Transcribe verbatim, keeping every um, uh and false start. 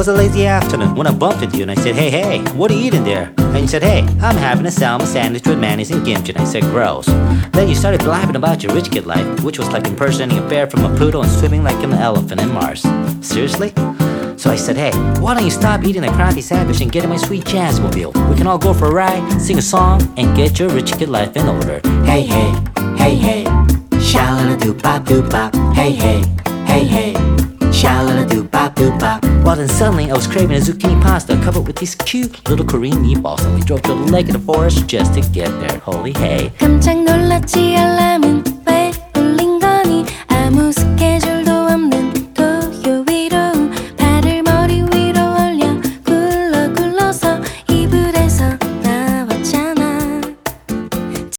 was a lazy afternoon when I bumped into you and I said, hey, hey, what are you eating there? And you said, hey, I'm having a salmon sandwich with mayonnaise and kimchi. And I said, gross. Then you started blabbing about your rich kid life, which was like impersonating a bear from a poodle and swimming like an elephant in Mars. Seriously? So I said, hey, why don't you stop eating a crappy sandwich and get in my sweet Jazzmobile? We can all go for a ride, sing a song, and get your rich kid life in order. Hey, hey, hey, hey, sha-la-la-doo-bop-doo-bop. Hey, hey, hey, hey, sha-la-la-doo-bop-doo-bop. Well, then suddenly I was craving a zucchini pasta covered with these cute little Korean meatballs, and we drove to the lake in the forest just to get there. Holy hey. 깜짝 놀랐지 알람은